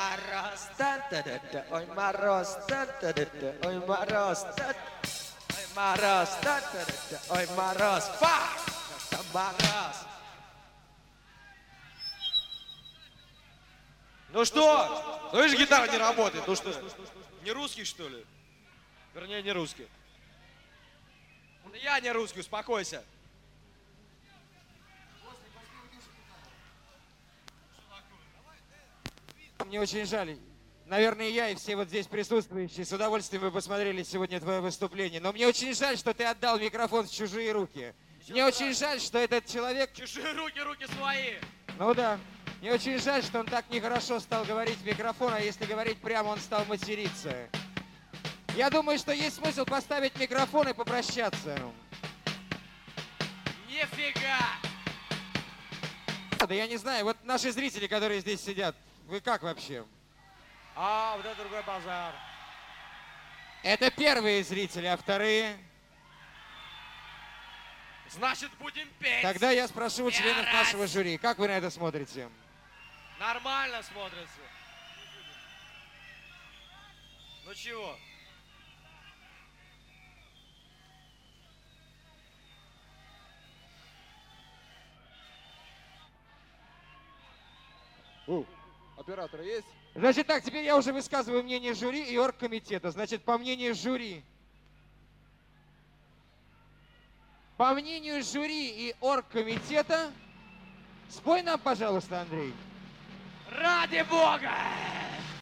мороз, та-та-та-та, ой, мороз, та-та-та-та, ой, мороз, ой, мороз, та-та-та-та, ой, мороз, фак, мороз. Ну что? Ну видишь, гитара не работает, ну что? Не русский, что ли? Вернее, не русский. Я не русский, успокойся. Мне очень жаль. Наверное, я и все вот здесь присутствующие с удовольствием бы посмотрели сегодня твое выступление. Но мне очень жаль, что ты отдал микрофон в чужие руки. Мне очень жаль, что этот человек... Чужие руки, руки свои. Ну да. Мне очень жаль, что он так нехорошо стал говорить в микрофон, а если говорить прямо, он стал материться. Я думаю, что есть смысл поставить микрофон и попрощаться. Нифига! Да я не знаю, вот наши зрители, которые здесь сидят, вы как вообще? А, вот это другой базар. Это первые зрители, а вторые? Значит, будем петь. Тогда я спрошу у членов нашего жюри, как вы на это смотрите? Нормально смотрится. Ну чего? Оператор есть? Значит так, теперь я уже высказываю мнение жюри и оргкомитета. Значит, по мнению жюри и оргкомитета, спой нам, пожалуйста, Андрей. Ради бога!